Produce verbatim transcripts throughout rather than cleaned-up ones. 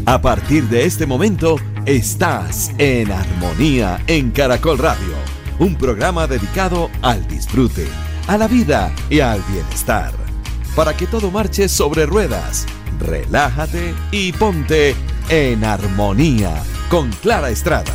A partir de este momento, estás en Armonía en Caracol Radio, un programa dedicado al disfrute, a la vida y al bienestar. Para que todo marche sobre ruedas, relájate y ponte en armonía con Clara Estrada.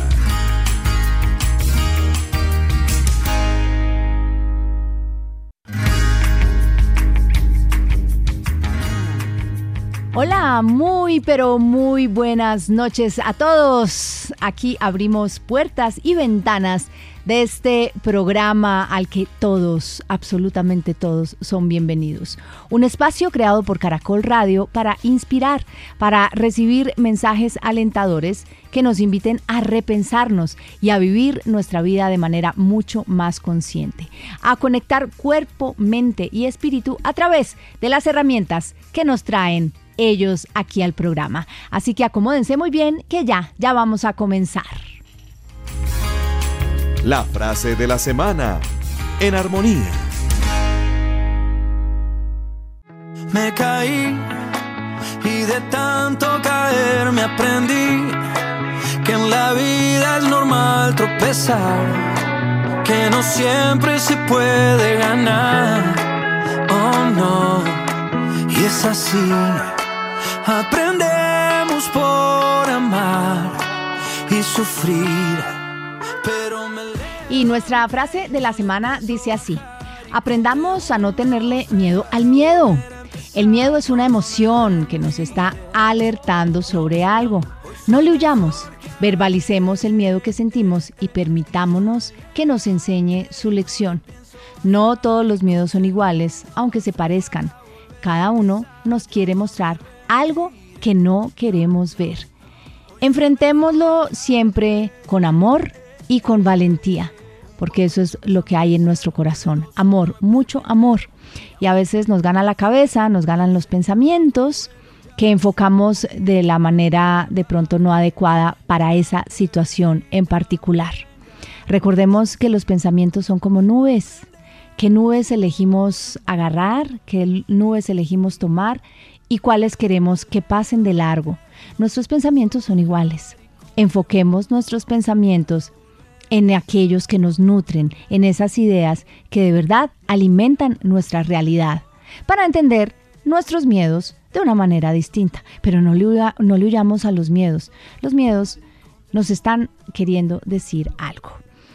Hola, muy pero muy buenas noches a todos. Aquí abrimos puertas y ventanas de este programa al que todos, absolutamente todos, son bienvenidos. Un espacio creado por Caracol Radio para inspirar, para recibir mensajes alentadores que nos inviten a repensarnos y a vivir nuestra vida de manera mucho más consciente, a conectar cuerpo, mente y espíritu a través de las herramientas que nos traen ellos aquí al programa. Así que acomódense muy bien, que ya, ya vamos a comenzar. La frase de la semana, en armonía. Me caí y de tanto caer me aprendí que en la vida es normal tropezar, que no siempre se puede ganar. Oh no, y es así. Aprendemos por amar y sufrir, pero me... Y nuestra frase de la semana dice así: aprendamos a no tenerle miedo al miedo. El miedo es una emoción que nos está alertando sobre algo. No le huyamos, verbalicemos el miedo que sentimos y permitámonos que nos enseñe su lección. No todos los miedos son iguales, aunque se parezcan. Cada uno nos quiere mostrar algo que no queremos ver. Enfrentémoslo siempre con amor y con valentía, porque eso es lo que hay en nuestro corazón. Amor, mucho amor. Y a veces nos gana la cabeza, nos ganan los pensamientos que enfocamos de la manera de pronto no adecuada para esa situación en particular. Recordemos que los pensamientos son como nubes. ¿Qué nubes elegimos agarrar? ¿Qué nubes elegimos tomar? ¿Y cuáles queremos que pasen de largo? Nuestros pensamientos son iguales. Enfoquemos nuestros pensamientos en aquellos que nos nutren, en esas ideas que de verdad alimentan nuestra realidad, para entender nuestros miedos de una manera distinta. Pero no le, huya, no le huyamos a los miedos. Los miedos nos están queriendo decir algo.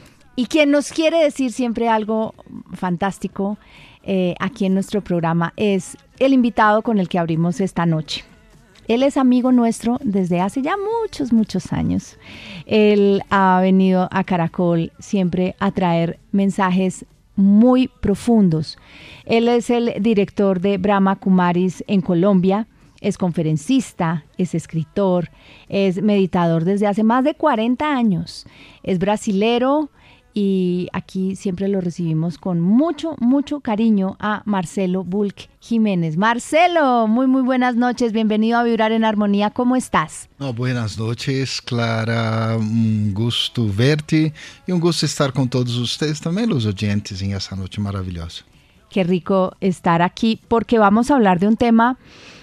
Y quien nos quiere decir siempre algo fantástico eh, aquí en nuestro programa es el invitado con el que abrimos esta noche. Él es amigo nuestro desde hace ya muchos, muchos años. Él ha venido a Caracol siempre a traer mensajes muy profundos. Él es el director de Brahma Kumaris en Colombia, es conferencista, es escritor, es meditador desde hace más de cuarenta años, es brasilero. Y aquí siempre lo recibimos con mucho, mucho cariño a Marcelo Bulc Jiménez. Marcelo, muy, muy buenas noches. Bienvenido a Vibrar en Armonía. ¿Cómo estás? No, buenas noches, Clara. Un gusto verte y un gusto estar con todos ustedes, también los oyentes, en esta noche maravillosa. Qué rico estar aquí porque vamos a hablar de un tema...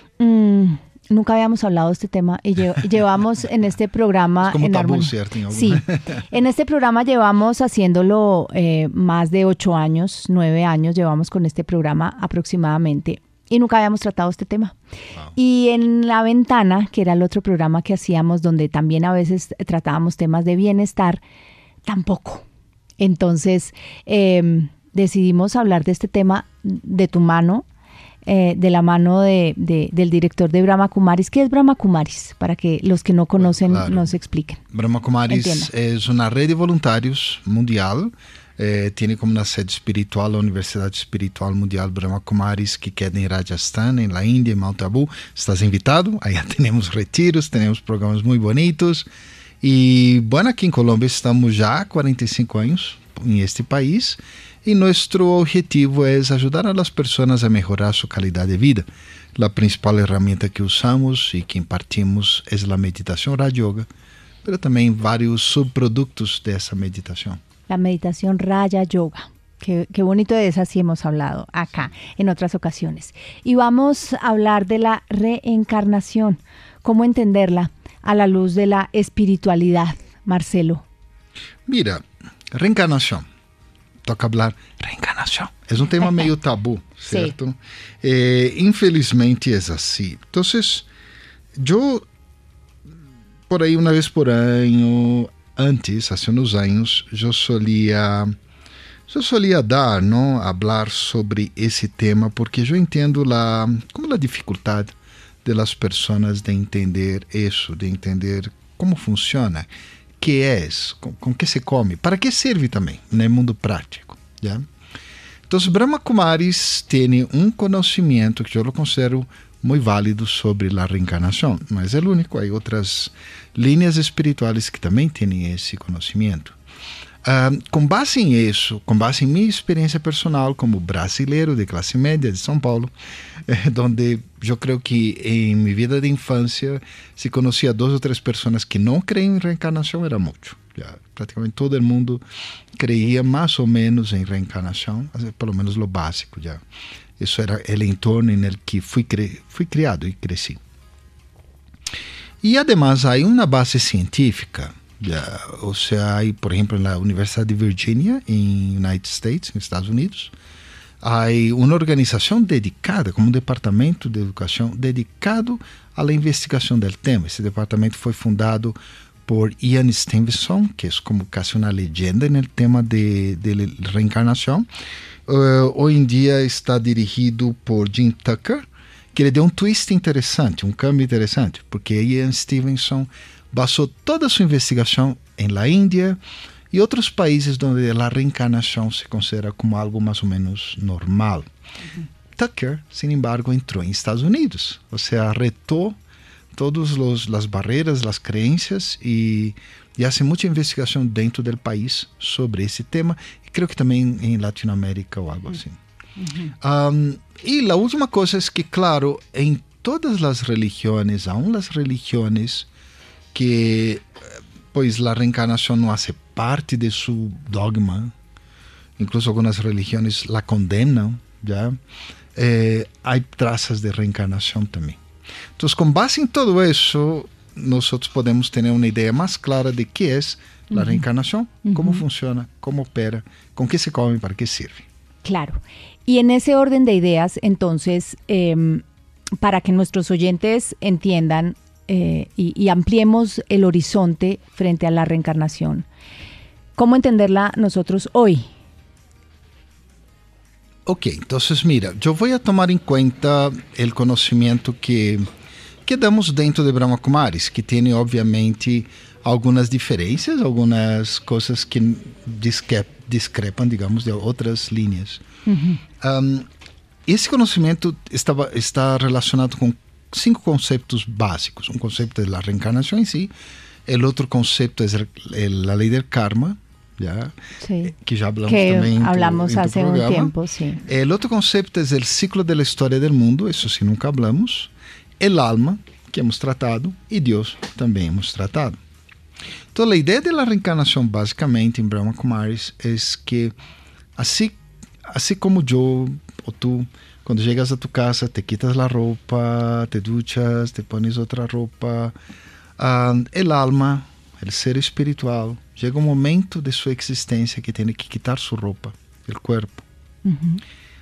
Mmm, Nunca habíamos hablado de este tema y lle- llevamos en este programa... Es como en tabú, armonía. ¿cierto? En Sí, en este programa llevamos haciéndolo eh, más de ocho años, nueve años llevamos con este programa aproximadamente y nunca habíamos tratado este tema. Wow. Y en La Ventana, que era el otro programa que hacíamos donde también a veces tratábamos temas de bienestar, tampoco. Entonces eh, decidimos hablar de este tema de tu mano, Eh, de la mano de, de, del director de Brahma Kumaris. ¿Qué es Brahma Kumaris? Para que los que no conocen claro. nos expliquen. Brahma Kumaris Entiendo. es una red de voluntarios mundial. Eh, tiene como una sede espiritual la Universidad Espiritual Mundial Brahma Kumaris, que queda en Rajasthan, en la India, en Mount Abu. Estás invitado. Allá tenemos retiros, tenemos programas muy bonitos. Y bueno, aquí en Colombia estamos ya há cuarenta y cinco años en este país. Y nuestro objetivo es ayudar a las personas a mejorar su calidad de vida. La principal herramienta que usamos y que impartimos es la meditación Raja Yoga, pero también varios subproductos de esa meditación. La meditación Raja Yoga. Qué, qué bonito, de esa sí hemos hablado acá en otras ocasiones. Y vamos a hablar de la reencarnación, cómo entenderla. a la luz de la espiritualidad, Marcelo? Mira, reencarnação. Toca falar reencarnação. É um tema meio tabu, certo? Eh, infelizmente é assim. Então, eu, por aí, uma vez por ano, antes, há uns anos, eu solia, eu solia dar, não, falar sobre esse tema, porque eu entendo la, como a dificuldade das pessoas de entender isso, de entender como funciona, que é, com, com que se come, para que serve também no mundo prático. ¿Ya? Então, Brahma Kumaris tem um conhecimento que eu considero muito válido sobre a reencarnação, mas é o único, há outras linhas espirituais que também têm esse conhecimento. Uh, com base em isso, com base em minha experiência personal como brasileiro de classe média de São Paulo, eh, onde eu creio que em minha vida de infância, se conhecia duas ou três pessoas que não creem em reencarnação, era muito. Já, praticamente todo o mundo creia mais ou menos em reencarnação, pelo menos o básico. Já. Isso era o entorno em que fui, cri- fui criado e cresci. E, además, há uma base científica. Yeah, ou seja, hay, por exemplo, na Universidade de Virgínia, em United States, nos Estados Unidos, há uma organização dedicada, como um departamento de educação, dedicado à investigação do tema. Esse departamento foi fundado por Ian Stevenson, que é como quase uma legenda no tema de, de reencarnação. Uh, hoje em dia está dirigido por Jim Tucker, que ele deu um twist interessante, um câmbio interessante, porque Ian Stevenson basou toda a sua investigação em la Índia e outros países onde a reencarnação se considera como algo mais ou menos normal. Uhum. Tucker, sin embargo, entrou em Estados Unidos, ou seja, retou todas as barreiras, as crenças e, e faz muita investigação dentro do país sobre esse tema, e creio que também em Latinoamérica ou algo assim. Uhum. Um, e a última coisa é que, claro, em todas as religiões, aún as religiões que, pois, a reencarnação não faz parte de seu dogma, incluso algumas religiões la condenam, já, eh, há traças de reencarnação também. Então, com base em tudo isso, nós podemos ter uma ideia mais clara de que é a uhum. reencarnação, uhum. como funciona, como opera, com que se come, para que sirve. Claro. Y en ese orden de ideas, entonces, eh, para que nuestros oyentes entiendan eh, y, y ampliemos el horizonte frente a la reencarnación, ¿cómo entenderla nosotros hoy? Ok, entonces mira, yo voy a tomar en cuenta el conocimiento que, que damos dentro de Brahma Kumaris, que tiene obviamente algunas diferencias, algunas cosas que discre- discrepan, digamos, de outras linhas. Uhum. Um, esse conhecimento estava, está relacionado com cinco conceitos básicos. Um conceito da reencarnação em si, o outro conceito é a lei do karma, ya, sí. que já falamos que também em hablamos tu, em tu hace programa. un tiempo, sí. O outro conceito é o ciclo da história do mundo, isso sim nunca hablamos. El alma, que hemos tratado, e Deus também hemos tratado. Então, a ideia da reencarnação, basicamente, em Brahma Kumaris, é que, assim, assim como eu ou tu, quando chegas a tu casa, te quitas a roupa, te duchas, te pones outra roupa, uh, el alma, o ser espiritual, chega um momento de sua existência que tem que quitar sua roupa, o corpo. Uhum.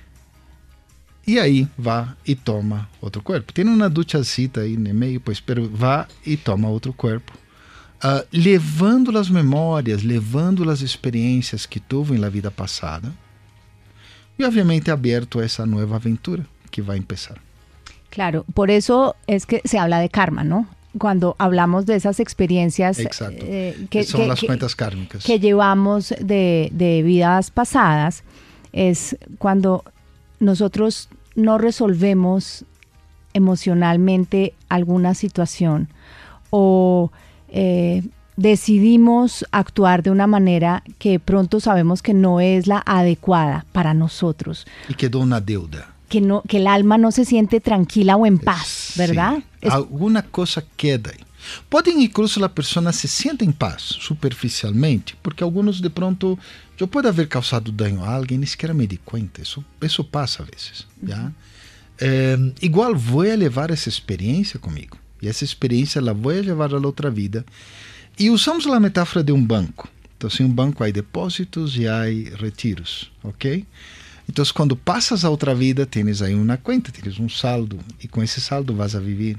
E aí, vá e toma outro corpo. Tem uma duchacita aí no meio, pois, pero vá e toma outro corpo. Uh, levando as memórias, levando as experiências que tuvo na vida passada e, obviamente, aberto a essa nova aventura que vai começar. Claro, por eso es que se habla de karma, ¿no? Cuando hablamos de esas experiencias eh, que, son que, las cuentas kármicas que llevamos de, de vidas pasadas, es cuando nosotros no resolvemos emocionalmente alguna situación o Eh, decidimos actuar de una manera que pronto sabemos que no es la adecuada para nosotros. Y quedó una deuda. Que, no, que el alma no se siente tranquila o en paz, ¿verdad? Sí. Es... Alguna cosa queda ahí. Pueden incluso la persona se siente en paz superficialmente, porque algunos de pronto, yo puedo haber causado daño a alguien, ni siquiera me di cuenta. Eso, eso pasa a veces, ¿ya? Uh-huh. Eh, igual voy a llevar esa experiencia conmigo. E essa experiência la vou levar a la outra vida. E usamos a metáfora de um banco. Então, em um banco há depósitos e há retiros, ok? Então, quando passas a outra vida, tens aí uma conta, tens um saldo, e com esse saldo vas a viver.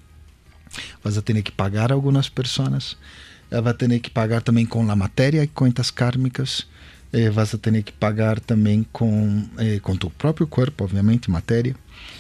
Vas a ter que pagar algumas pessoas, vas a ter que pagar também com a matéria e contas kármicas, eh, vas a ter que pagar também com, eh, com tu próprio corpo, obviamente, matéria,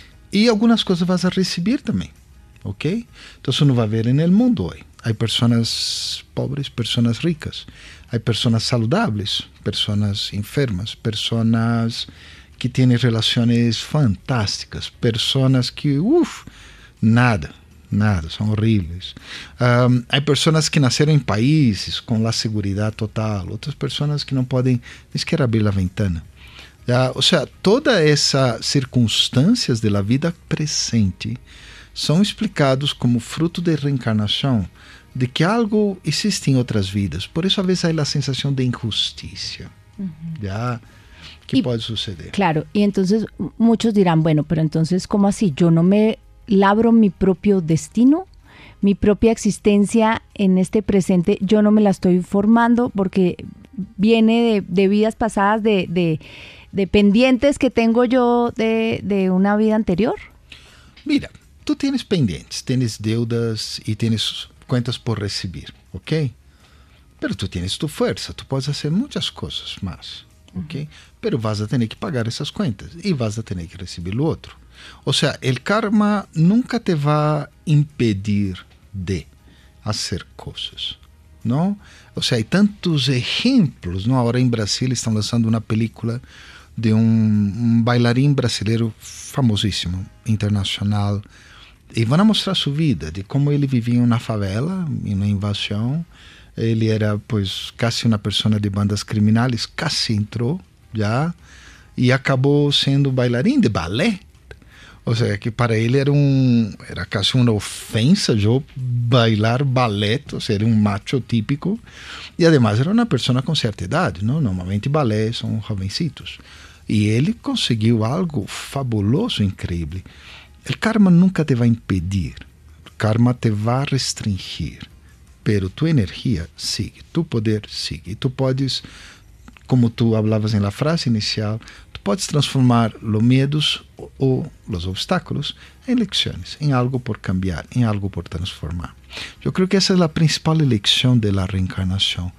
e algumas coisas vas a receber também, ok? Então, isso não vai ver no mundo hoje. Há pessoas pobres, pessoas ricas. Há pessoas saludáveis, pessoas enfermas, pessoas que têm relações fantásticas, pessoas que, uff, nada, nada, são horríveis. Um, há pessoas que nasceram em países com a segurança total, outras pessoas que não podem nem sequer abrir a ventana. Uh, ou seja, todas essas circunstâncias da vida presente são explicados como fruto de reencarnação, de que algo existe em outras vidas. Por isso, às vezes, há a sensação de injustiça. Uhum. ¿Ya? Que y, pode suceder. Claro, y entonces muchos dirán, bueno, pero entonces, ¿cómo así? ¿Yo no me labro mi propio destino? ¿Mi propia existencia en este presente? ¿Yo no me la estoy formando porque viene de, de vidas pasadas, de, de, de pendientes que tengo yo de, de una vida anterior? Mira, tú tienes pendientes, tienes deudas y tienes cuentas por recibir, ¿ok? Pero tú tienes tu fuerza, tú puedes hacer muchas cosas más, ¿ok? Uh-huh. Pero vas a tener que pagar esas cuentas y vas a tener que recibir lo otro. O sea, el karma nunca te va a impedir de hacer cosas, ¿no? O sea, hay tantos ejemplos, ¿no? Ahora en Brasil están lanzando una película de un, un bailarín brasileiro famosíssimo, internacional, e vão mostrar sua vida, de como ele vivia em uma favela, em uma invasão. Ele era, pues, quase uma pessoa de bandas criminais, quase entrou, já, e acabou sendo bailarim de balé. Ou seja, que para ele era um, era quase uma ofensa eu bailar balé, ou seja, era um macho típico, e además era uma pessoa com certa idade, não? Normalmente balé são jovencitos. E ele conseguiu algo fabuloso, incrível. O karma nunca te vai impedir, o karma te vai restringir, pero tu energia sigue, tu poder sigue. E tu podes, como tu hablavas em la frase inicial, tu podes transformar os medos ou os obstáculos em lecciones, em algo por cambiar, em algo por transformar. Eu creio que essa é a principal eleição da reencarnação.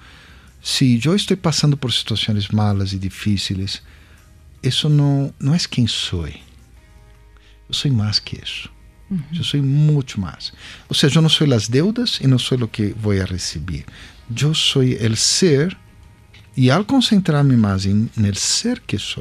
Se eu estou passando por situações malas e difíceis, isso não, não é quem sou. Eu sou mais que isso. Uhum. Eu sou muito mais. Ou seja, eu não sou as deudas e não sou o que vou a receber. Eu sou o ser, e ao concentrar-me mais em no ser que sou,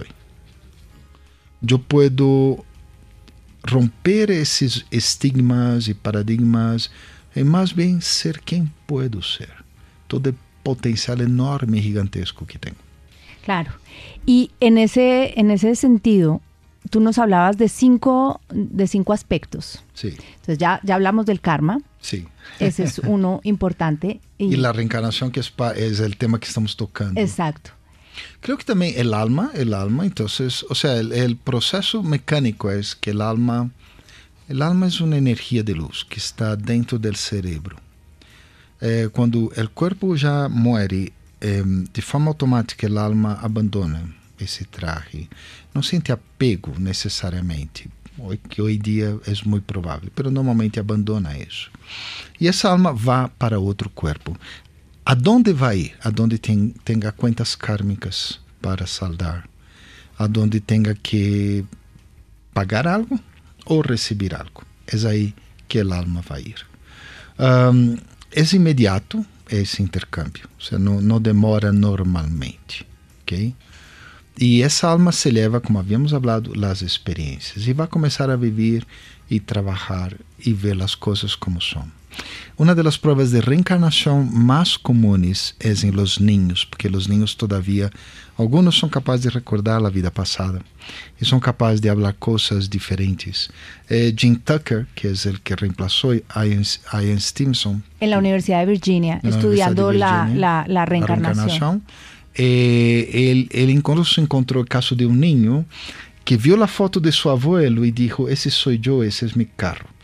eu posso romper esses estigmas e paradigmas e mais bem ser quem puedo ser. Todo o potencial enorme e gigantesco que tenho. Claro. Y en ese, en ese sentido, tú nos hablabas de cinco, de cinco aspectos. Sí. Entonces ya, ya hablamos del karma. Sí. Ese es uno importante. Y, y la reencarnación, que es, pa, es el tema que estamos tocando. Exacto. Creo que también el alma, el alma, entonces, o sea, el, el proceso mecánico es que el alma, el alma es una energía de luz que está dentro del cerebro. Eh, cuando el cuerpo ya muere, eh, de forma automática el alma abandona esse traje. Não sente apego necessariamente, que hoje em dia é muito provável, mas normalmente abandona isso. E essa alma vai para outro corpo. Aonde vai ir? Aonde tem, tenha contas kármicas para saldar, aonde tenha que pagar algo ou receber algo. É aí que a alma vai ir. Um, é imediato esse intercâmbio, ou seja, não, não demora normalmente, ok? E essa alma se leva, como havíamos falado, as experiências e vai começar a viver e trabalhar e ver as coisas como são. Uma das provas de reencarnação mais comuns é em los niños, porque os niños todavia, alguns são capazes de recordar a vida passada e são capazes de falar coisas diferentes. Eh, Jim Tucker, que é o que reemplazou Ian, Ian Stevenson en la Universidad de Virginia, estudiando la, la, la reencarnación. La reencarnación. Eh, ele, ele incluso encontrou o caso de um niño que viu a foto de seu abuelo e dijo: esse sou eu, esse é meu carro.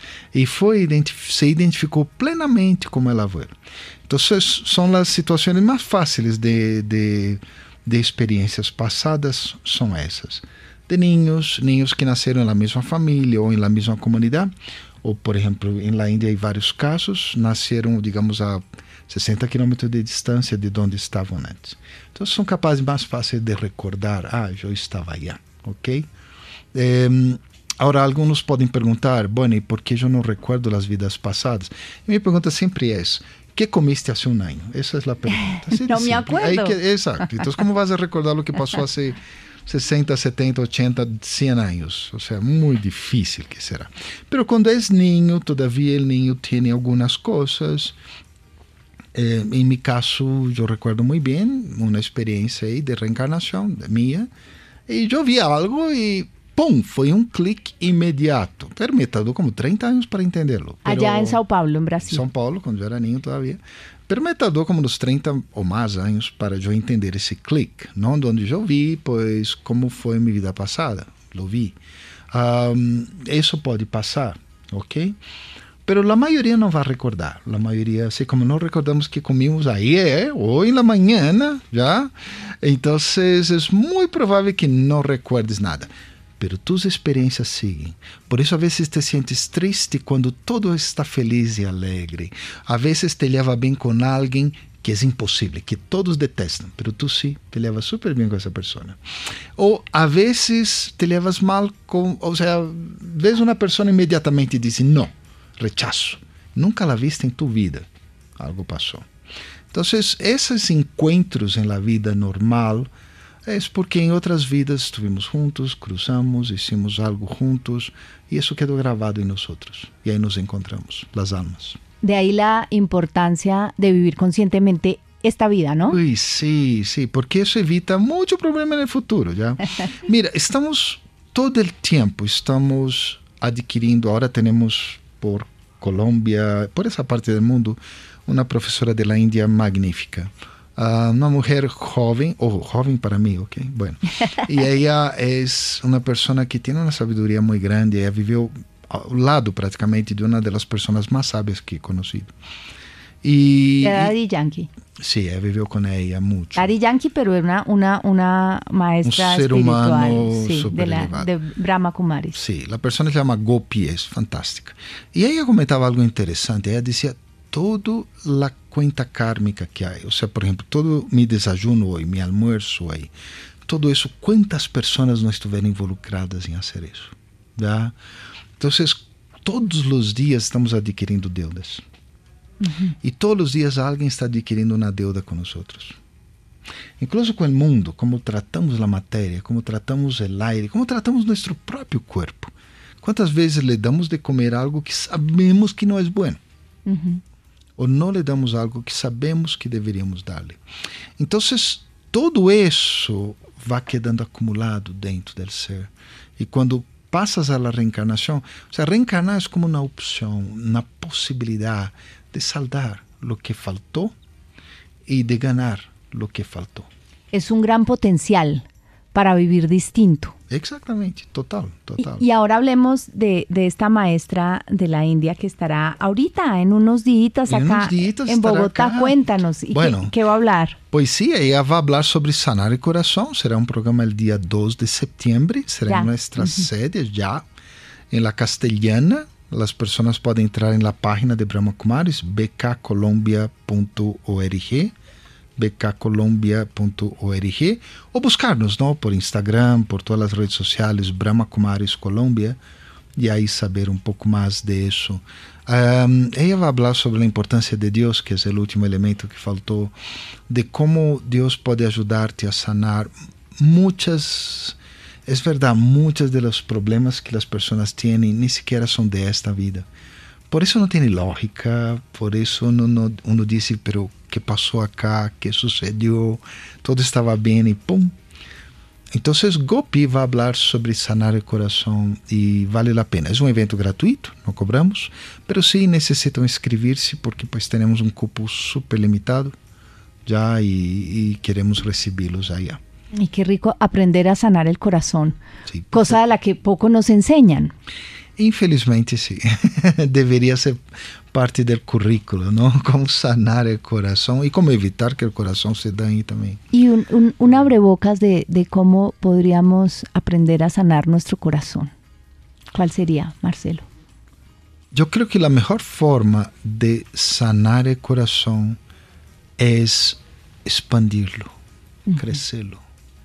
E foi, se identificou plenamente como el abuelo. Então, são as situações mais fáceis de, de, de experiências passadas, são essas. De niños, niños que nasceram na mesma família ou na mesma comunidade, ou, por exemplo, em la Índia, em vários casos, nasceram, digamos, a sessenta quilômetros de distância de onde estavam antes. Então, são capazes mais fáceis de recordar, ah, eu estava aí, ok? Eh, agora, alguns podem perguntar, bueno, e por que eu não recuerdo as vidas passadas? E minha pergunta sempre é, que comiste há um ano? Essa é a pergunta. Assim, não me acuerdo. Que, exato. Então, como vas a recordar o que passou há sessenta, setenta, ochenta, cem anos? Ou seja, muito difícil que será. Mas quando é niño, todavia o niño tem algumas coisas. Eh, em meu caso, eu recuerdo muito bem uma experiência aí de reencarnação minha. E eu vi algo e, pum, foi um clique imediato. Pero me tardou como trinta anos para entendê-lo. Allá em São Paulo, em Brasil. São Paulo, quando eu era niño todavia. Pero me tardou como uns trinta ou mais anos para eu entender esse clique. Não onde eu vi, pois como foi minha vida passada. Lo vi. Um, isso pode passar, ok? Pero a maioria não vai recordar. A maioria, assim como não recordamos que comimos ayer, hoje na manhã, já. Então, é muito provável que não recuerdes nada. Pero tus experiências seguem. Por isso, a vezes te sientes triste quando todo está feliz e alegre. A vezes te leva bem com alguém que é impossível, que todos detestam, pero tu sim, te levas super bem com essa pessoa. Ou, a vezes, te levas mal com... Ou seja, vês uma pessoa e imediatamente diz não. Rechazo. Nunca la viste em tu vida. Algo passou. Então, esses encontros em la vida normal é porque em outras vidas estivemos juntos, cruzamos, hicimos algo juntos e isso quedou gravado em nós. E aí nos encontramos, as almas. De aí a importância de vivir conscientemente esta vida, ¿no? Uy, sí, sí, porque eso evita mucho problema en el futuro, ¿ya? Mira, estamos todo el tiempo, estamos adquirindo, ahora tenemos por Colombia, por esa parte del mundo, una profesora de la India magnífica. Uh, una mujer joven, o oh, joven para mí, ok, bueno. Y ella es una persona que tiene una sabiduría muy grande, ella vivió ao lado praticamente de uma das pessoas mais sábias que he conhecido. E, era Daddy Yankee. Sí, ella vivió con ella mucho. Daddy Yankee, pero era una, una, una maestra un ser espiritual, humano sí, super de, la, elevado. de Brahma Kumaris. Sí, la persona se llama Gopi, es fantástica. Y ella comentaba algo interesante. Ella decía, toda la cuenta kármica que hay, o sea, por ejemplo, todo mi desayuno hoy, mi almuerzo hoy, todo eso, ¿cuántas personas no estuvieron involucradas en hacer eso? ¿Ya? Entonces, todos os dias estamos adquirindo deudas. Uhum. E todos os dias alguém está adquirindo uma deuda com nós. Incluso com o mundo, como tratamos a matéria, como tratamos o aire, como tratamos nosso próprio corpo. Quantas vezes lhe damos de comer algo que sabemos que não é bom? Uhum. Ou não lhe damos algo que sabemos que deveríamos dar-lhe? Então, tudo isso vai quedando acumulado dentro do ser. E quando passas a la reencarnação, o sea, reencarnar é como uma opção, uma possibilidade de saldar lo que faltou e de ganhar lo que faltou. É um grande potencial para vivir distinto. Exactamente, total, total. Y, y ahora hablemos de, de esta maestra de la India que estará ahorita, en unos días acá, en, unos días en Bogotá. Acá. Cuéntanos, ¿y bueno, qué, qué va a hablar? Pues sí, ella va a hablar sobre sanar el corazón. Será un programa el día dos de septiembre. Será ya. En nuestra uh-huh. sede ya, en la Castellana. Las personas pueden entrar en la página de Brahma Kumaris, b k colombia punto org. b k colombia punto org ou buscar-nos, não, por Instagram, por todas as redes sociais, Brahma Kumaris Colômbia, e aí saber um pouco mais de isso. Um, ela vai falar sobre a importância de Deus, que é o último elemento que faltou, de como Deus pode ajudar-te a sanar muitas, é verdade, muitos dos problemas que as pessoas têm nem sequer são de esta vida. Por isso não tem lógica, por isso não, não, uno diz, pero que passou acá, que sucedeu, tudo estava bem e pum. Então, Gopi vai falar sobre sanar o coração e vale a pena. É um evento gratuito, não cobramos, mas sim necessitam inscrever-se porque pues temos um cupo super limitado já e, e queremos recebê-los allá. Y qué rico aprender a sanar el corazón, sí, cosa de la que poco nos enseñan. Infelizmente, sim. Deveria ser parte do currículo, não? Como sanar o coração e como evitar que o coração se dane também. E un, un, un abrebocas de, de como podríamos aprender a sanar nuestro corazón. ¿Cuál sería, Marcelo? Eu creio que a melhor forma de sanar o coração é expandirlo, uh-huh. crescerlo.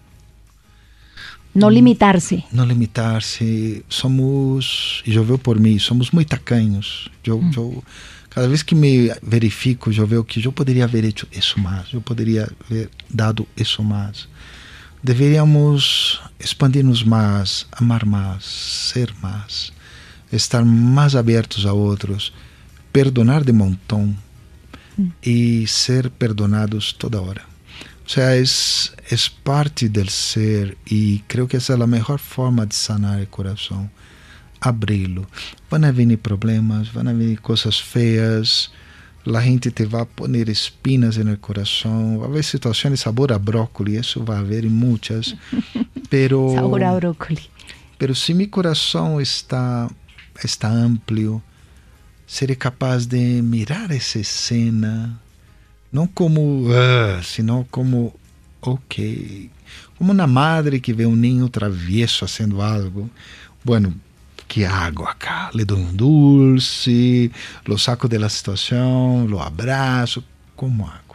Não limitar-se. Não limitar-se. Somos, e eu vejo por mim, somos muito tacanhos. Eu, hum. eu, cada vez que me verifico, eu vejo que eu poderia haver feito isso mais. Eu poderia haver dado isso mais. Deveríamos expandir-nos mais, amar mais, ser mais, estar mais abertos a outros, perdonar de montão hum. e ser perdonados toda hora. O sea, es, es parte del ser y creo que esa es la mejor forma de sanar el corazón, abrirlo. Van a venir problemas, van a venir cosas feas, la gente te va a poner espinas en el corazón, va a haber situaciones de sabor a brócoli, eso va a haber muchas, pero... sabor a brócoli. Pero si mi corazón está, está amplio, seré capaz de mirar esa escena, não como, uh, sino como, ok. Como uma madre que vê um ninho travieso fazendo algo. Bueno, que hago acá? Le dou um dulce, lo saco de la situação, lo abrazo. ¿Cómo hago?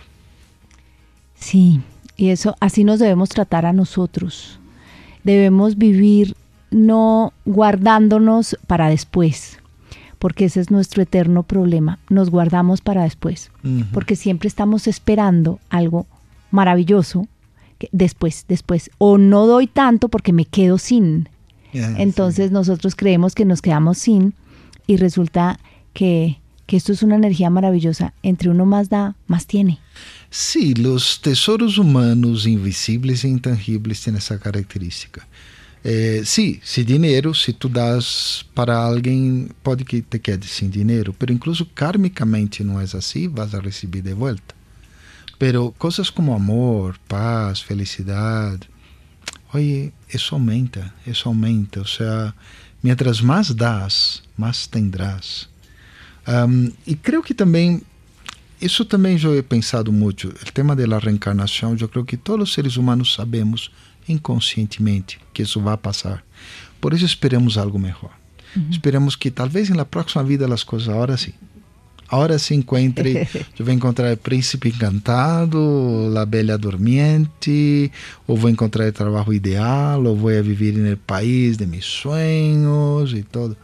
Sí, y eso, así nos debemos tratar a nosotros. Debemos vivir no guardándonos para después. Porque ese es nuestro eterno problema, nos guardamos para después, uh-huh. porque siempre estamos esperando algo maravilloso, que después, después, o no doy tanto porque me quedo sin, yeah, entonces sí. nosotros creemos que nos quedamos sin, y resulta que, que esto es una energía maravillosa, entre uno más da, más tiene. Sí, los tesoros humanos invisibles e intangibles tienen esa característica. Eh, sí, sin dinero, si tú das para alguien, pode que te quedes sin dinero, pero incluso kármicamente no es así, vas a recibir de vuelta. Pero cosas como amor, paz, felicidad, oye, eso aumenta, eso aumenta. O sea, mientras más das, más tendrás. Um, y creo que también, isso também eu he pensado muito, o tema da reencarnação, eu creio que todos os seres humanos sabemos inconscientemente que isso vai passar. Por isso esperamos algo melhor. Uhum. Esperamos que talvez na próxima vida as coisas, agora sim. Agora se encontre, eu vou encontrar o príncipe encantado, a bela dormiente, ou vou encontrar o trabalho ideal, ou vou viver no país de meus sonhos e tudo.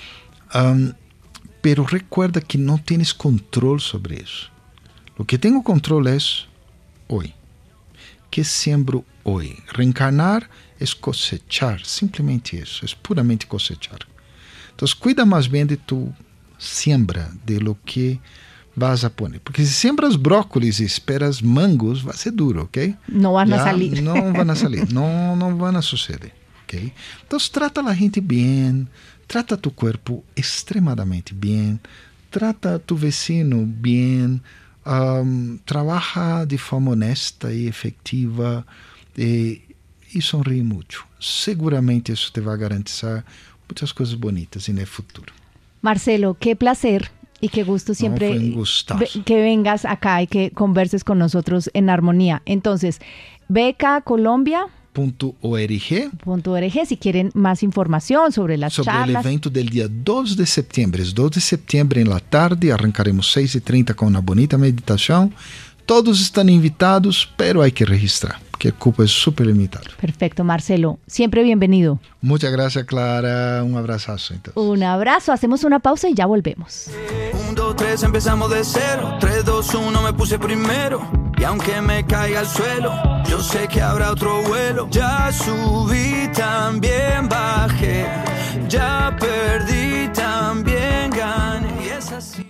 Um, pero recuerda que não tens controle sobre isso. O que tenho controle é hoje. Que sembro hoje. Reencarnar é cosechar, simplesmente isso, é puramente cosechar. Então, cuida mais bem de tu siembra, de lo que vas a poner. Porque se siembras brócolis e esperas mangos, vai ser duro, ok? Não vão a sair. Não vão a sair, não, não vão a suceder, ok? Então, trata a gente bem, trata tu corpo extremadamente bem, trata tu vecino bem, um, trabalha de forma honesta e efetiva e, e sorri muito. Seguramente isso te vai garantir muitas coisas bonitas no futuro. Marcelo, qué placer y qué gusto siempre no, que vengas acá y que converses con nosotros en armonía. Entonces, beca colombia punto org punto org si quieren más información sobre las sobre charlas. Sobre el evento del día dos de septiembre. Es dos de septiembre en la tarde, arrancaremos seis y treinta con una bonita meditación. Todos están invitados, pero hay que registrar, porque el cupo es súper limitado. Perfecto, Marcelo. Siempre bienvenido. Muchas gracias, Clara. Un abrazazo. Entonces. Un abrazo. Hacemos una pausa y ya volvemos. Un, dos, tres, empezamos de cero. Tres, dos, uno, me puse primero. Y aunque me caiga al suelo, yo sé que habrá otro vuelo. Ya subí, también va.